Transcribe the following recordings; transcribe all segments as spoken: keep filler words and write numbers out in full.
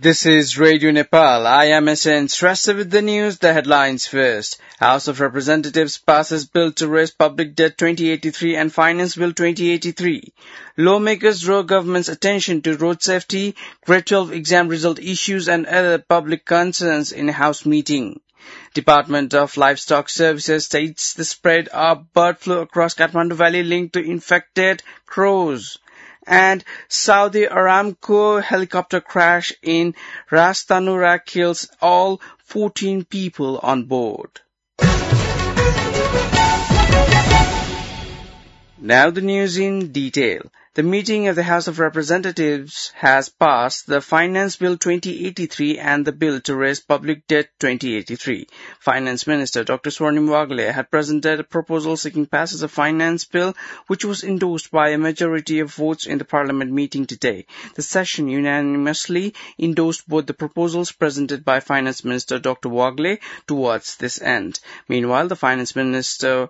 This is Radio Nepal. I am S N Shrestha with the news. The headlines first. House of Representatives passes bill to raise public debt twenty eighty-three and Finance Bill twenty eighty-three. Lawmakers draw government's attention to road safety, grade twelve exam result issues and other public concerns in a House meeting. Department of Livestock Services states the spread of bird flu across Kathmandu Valley linked to infected crows. And Saudi Aramco helicopter crash in Ras Tanura kills all fourteen people on board. Now the news in detail. The meeting of the House of Representatives has passed the Finance Bill twenty eighty-three and the Bill to Raise Public Debt twenty eighty-three. Finance Minister Doctor Swarnim Wagle had presented a proposal seeking passage of Finance Bill, which was endorsed by a majority of votes in the Parliament meeting today. The session unanimously endorsed both the proposals presented by Finance Minister Doctor Wagle towards this end. Meanwhile, the Finance Minister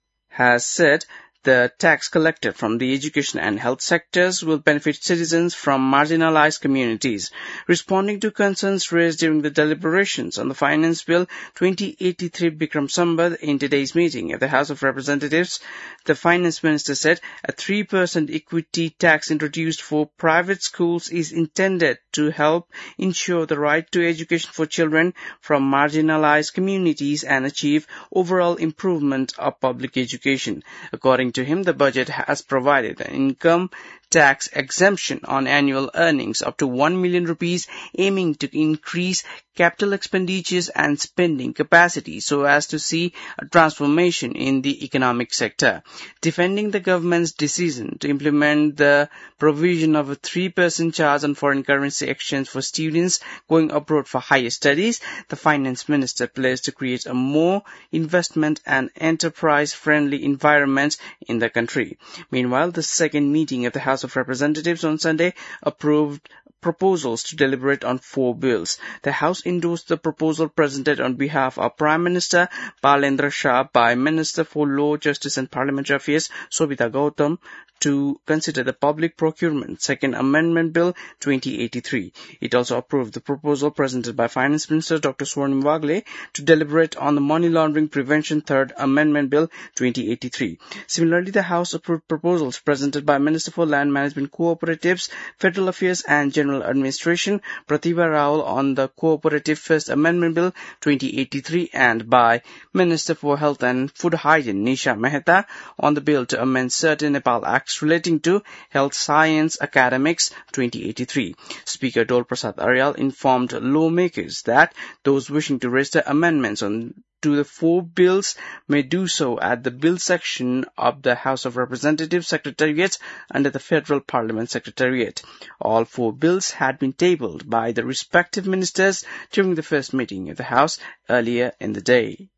has said the tax collected from the education and health sectors will benefit citizens from marginalized communities. Responding to concerns raised during the deliberations on the Finance Bill twenty eighty-three, Bikram Sambad, in today's meeting at the House of Representatives, the Finance Minister said a three percent equity tax introduced for private schools is intended to help ensure the right to education for children from marginalized communities and achieve overall improvement of public education. According to him, the budget has provided an income tax exemption on annual earnings up to one million rupees, aiming to increase capital expenditures and spending capacity so as to see a transformation in the economic sector. Defending the government's decision to implement the provision of a three percent charge on foreign currency exchange for students going abroad for higher studies, the Finance Minister pledged to create a more investment and enterprise-friendly environment in the country. Meanwhile, the second meeting of the House of Representatives on Sunday approved proposals to deliberate on four bills. The House endorsed the proposal presented on behalf of Prime Minister Palendra Shah by Minister for Law, Justice and Parliamentary Affairs Sobhita Gautam to consider the Public Procurement Second Amendment Bill twenty eighty-three. It also approved the proposal presented by Finance Minister Doctor Swarnim Wagle to deliberate on the Money Laundering Prevention Third Amendment Bill twenty eighty-three. Similarly, the House approved proposals presented by Minister for Land Management Cooperatives, Federal Affairs and General Administration Pratibha Rao on the Cooperative First Amendment Bill twenty eighty-three and by Minister for Health and Food Hygiene Nisha Mehta on the bill to amend certain Nepal Acts relating to Health Science Academics twenty eighty-three. Speaker Dol Prasad Aryal informed lawmakers that those wishing to register amendments on to the four bills may do so at the bill section of the House of Representatives Secretariat under the Federal Parliament Secretariat. All four bills had been tabled by the respective ministers during the first meeting of the House earlier in the day.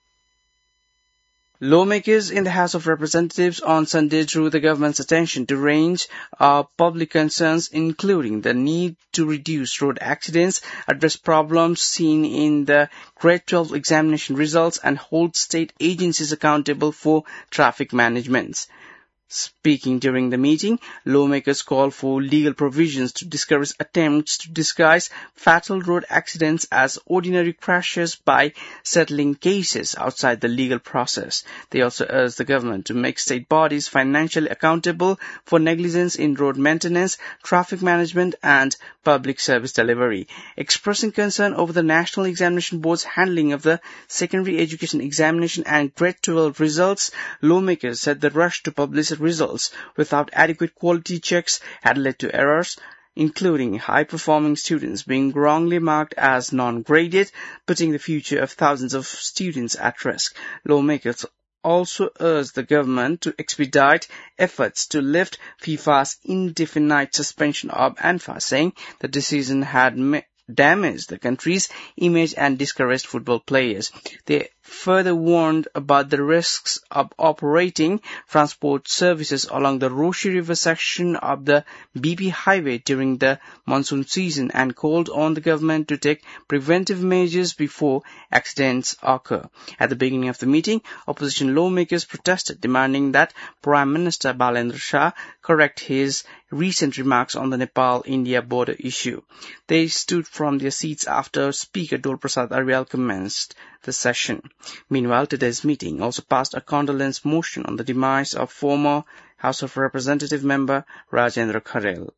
Lawmakers in the House of Representatives on Sunday drew the government's attention to a range of public concerns, including the need to reduce road accidents, address problems seen in the grade twelve examination results, and hold state agencies accountable for traffic management. Speaking during the meeting, lawmakers called for legal provisions to discourage attempts to disguise fatal road accidents as ordinary crashes by settling cases outside the legal process. They also urged the government to make state bodies financially accountable for negligence in road maintenance, traffic management, and public service delivery. Expressing concern over the National Examination Board's handling of the secondary education examination and grade twelve results, lawmakers said the rush to publish results without adequate quality checks had led to errors, including high-performing students being wrongly marked as non-graded, putting the future of thousands of students at risk. Lawmakers also urged the government to expedite efforts to lift FIFA's indefinite suspension of ANFA, saying the decision had damaged the country's image and discouraged football players. They further warned about the risks of operating transport services along the Roshi River section of the B P highway during the monsoon season and called on the government to take preventive measures before accidents occur. At the beginning of the meeting, opposition lawmakers protested, demanding that Prime Minister Balendra Shah correct his recent remarks on the Nepal-India border issue. They stood from their seats after Speaker Dol Prasad Aryal commenced the session. Meanwhile, today's meeting also passed a condolence motion on the demise of former House of Representative member Rajendra Kharel.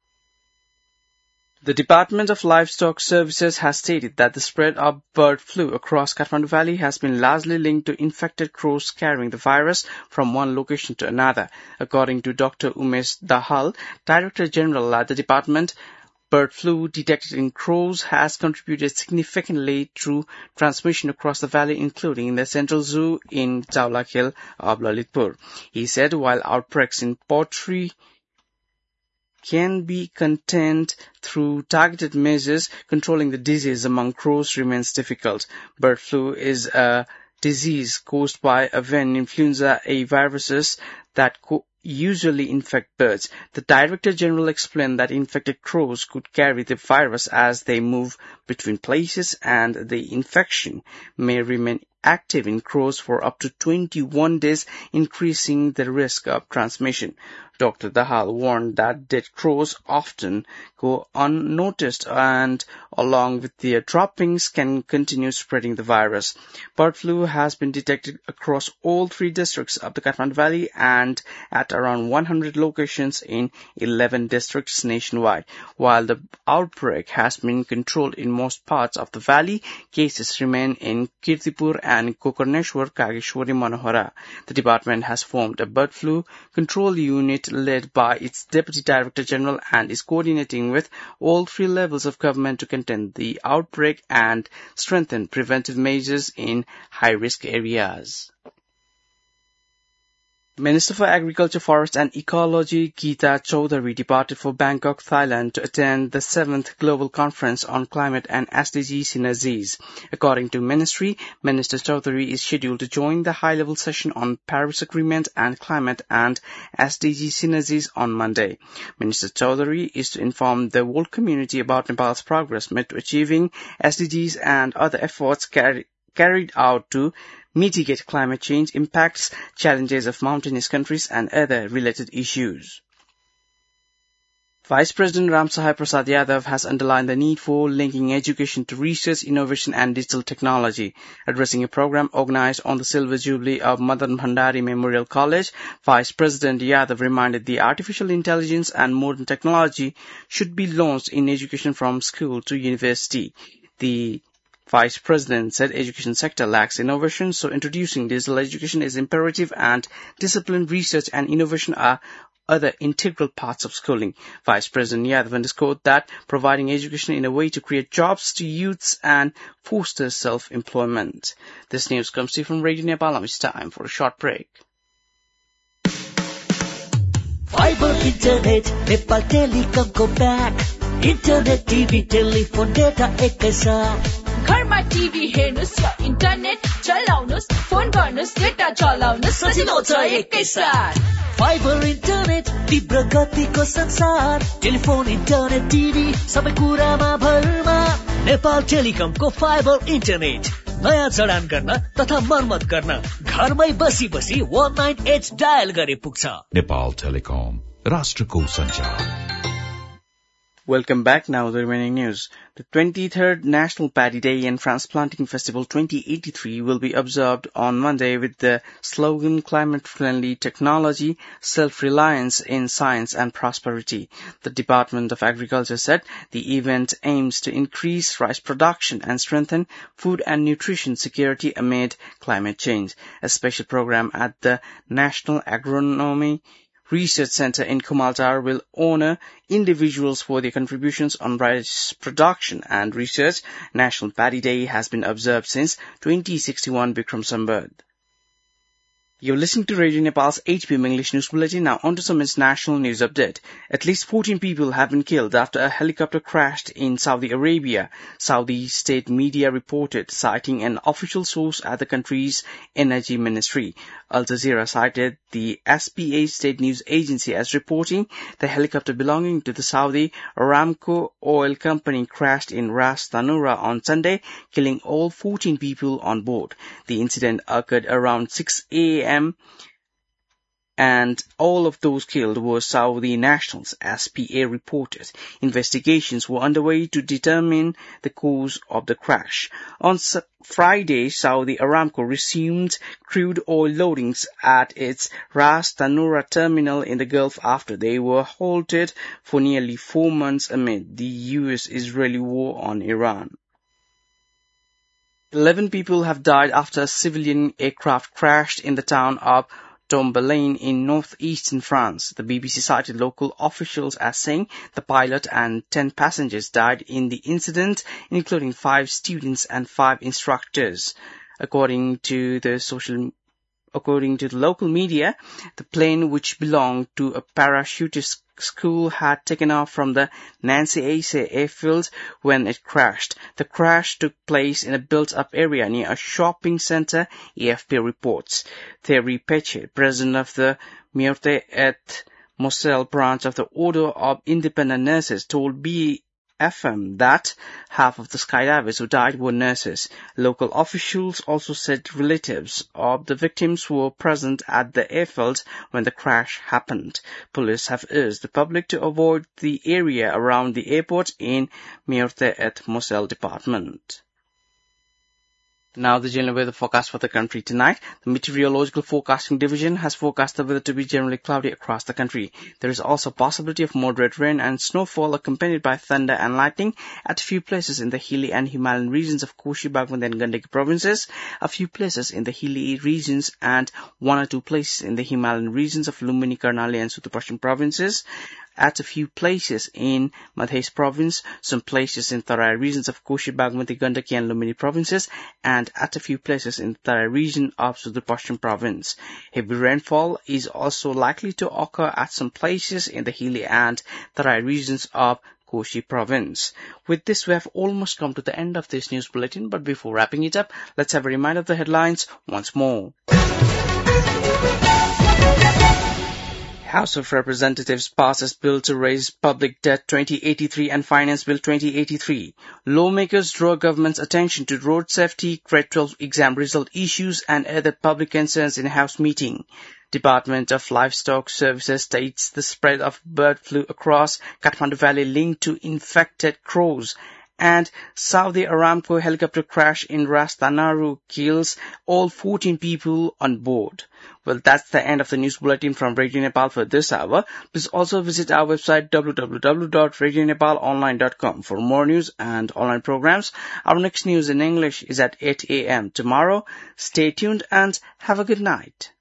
The Department of Livestock Services has stated that the spread of bird flu across Kathmandu Valley has been largely linked to infected crows carrying the virus from one location to another. According to Doctor Umesh Dahal, Director General at the department, bird flu detected in crows has contributed significantly to transmission across the valley, including in the Central Zoo in Chaulakhel of Lalitpur. He said while outbreaks in poultry can be contained through targeted measures, controlling the disease among crows remains difficult. Bird flu is a disease caused by avian influenza A viruses that co- usually infect birds. The Director General explained that infected crows could carry the virus as they move between places, and the infection may remain active in crows for up to twenty-one days, increasing the risk of transmission. Doctor Dahal warned that dead crows often go unnoticed and, along with their droppings, can continue spreading the virus. Bird flu has been detected across all three districts of the Kathmandu Valley and at around one hundred locations in eleven districts nationwide. While the outbreak has been controlled in most parts of the valley, cases remain in Kirtipur and Kokarneshwar Kageshwari Manohara. The department has formed a bird flu control unit led by its Deputy Director General and is coordinating with all three levels of government to contain the outbreak and strengthen preventive measures in high-risk areas. Minister for Agriculture, Forest and Ecology Geeta Chaudhary departed for Bangkok, Thailand to attend the seventh Global Conference on Climate and S D G Synergies. According to Ministry, Minister Chaudhary is scheduled to join the high-level session on Paris Agreement and Climate and S D G Synergies on Monday. Minister Chaudhary is to inform the world community about Nepal's progress made to achieving S D Gs and other efforts carried carried out to mitigate climate change impacts, challenges of mountainous countries, and other related issues. Vice President Ram Sahai Prasad Yadav has underlined the need for linking education to research, innovation, and digital technology. Addressing a program organized on the Silver Jubilee of Madan Bhandari Memorial College, Vice President Yadav reminded the artificial intelligence and modern technology should be launched in education from school to university. The Vice President said education sector lacks innovation, so introducing digital education is imperative and disciplined research and innovation are other integral parts of schooling. Vice President Yadav underscored that providing education in a way to create jobs to youths and foster self-employment. This news comes to you from Radio Nepal. It's time for a short break. Fiber Internet, Nepal Telecom को back. Internet, T V, telephone, data एकै साथ. घरमा TV हेर्नुस् या internet चलाउनुस्, phone गर्नुस्, data चलाउनुस्, सजिलो छ एकै साथ. फाइबर इन्टरनेट, तीव्र गतिको संसार, टेलिफोन, इन्टरनेट, टिभी, सबै कुरामा भरमा. नेपाल टेलिकमको फाइबर इन्टरनेट नयाँ जडान गर्न तथा मर्मत गर्न घरमै बसी बसी one nine eight डायल गरे पुग्छ. नेपाल टेलिकम, राष्ट्रको सञ्चार. Welcome back. Now the remaining news. The twenty-third National Paddy Day and Transplanting Festival twenty eighty-three will be observed on Monday with the slogan Climate-Friendly Technology, Self-Reliance in Science and Prosperity. The Department of Agriculture said the event aims to increase rice production and strengthen food and nutrition security amid climate change. A special program at the National Agronomy Research Center in Kumaltar will honor individuals for their contributions on rice production and research. National Paddy Day has been observed since twenty sixty-one Bikram Sambat. You're listening to Radio Nepal's eight p m English News Bulletin. Now on to some international news update. At least fourteen people have been killed after a helicopter crashed in Saudi Arabia, Saudi state media reported, citing an official source at the country's energy ministry. Al Jazeera cited the S P A state news agency as reporting the helicopter belonging to the Saudi Aramco oil company crashed in Ras Tanura on Sunday, killing all fourteen people on board. The incident occurred around six a m and all of those killed were Saudi nationals, S P A reported. Investigations were underway to determine the cause of the crash. On S- Friday, Saudi Aramco resumed crude oil loadings at its Ras Tanura terminal in the Gulf after they were halted for nearly four months amid the U S-Israeli war on Iran. Eleven people have died after a civilian aircraft crashed in the town of Tombelaine in northeastern France. The B B C cited local officials as saying the pilot and ten passengers died in the incident, including five students and five instructors. According to the social According to the local media, the plane, which belonged to a parachutist school, had taken off from the Nancy Ace airfield when it crashed. The crash took place in a built-up area near a shopping center, A F P reports. Thierry Pechet, president of the Meurthe et Moselle branch of the Order of Independent Nurses, told B F M that half of the skydivers who died were nurses. Local officials also said relatives of the victims were present at the airfield when the crash happened. Police have urged the public to avoid the area around the airport in Meurthe et Moselle department. Now the general weather forecast for the country tonight. The Meteorological Forecasting Division has forecast the weather to be generally cloudy across the country. There is also a possibility of moderate rain and snowfall accompanied by thunder and lightning at a few places in the hilly and Himalayan regions of Koshi, Baghmati and Gandaki provinces, a few places in the hilly regions and one or two places in the Himalayan regions of Lumbini, Karnali and Suttapashchim provinces, at a few places in Madhya province, some places in Tarai regions of Koshi, Baghmati, Gandaki and Lumbini provinces, and at a few places in the Tarai region of Suttapashchim province. Heavy rainfall is also likely to occur at some places in the hilly and Tarai regions of Koshi province. With this, we have almost come to the end of this news bulletin, but before wrapping it up, let's have a reminder of the headlines once more. House of Representatives passes Bill to Raise Public Debt twenty eighty-three and Finance Bill twenty eighty-three. Lawmakers draw government's attention to road safety, grade twelve exam result issues and other public concerns in House meeting. Department of Livestock Services states the spread of bird flu across Kathmandu Valley linked to infected crows. And Saudi Aramco helicopter crash in Ras Tanura kills all fourteen people on board. Well, that's the end of the news bulletin from Radio Nepal for this hour. Please also visit our website w w w dot radio nepal online dot com for more news and online programs. Our next news in English is at eight a m tomorrow. Stay tuned and have a good night.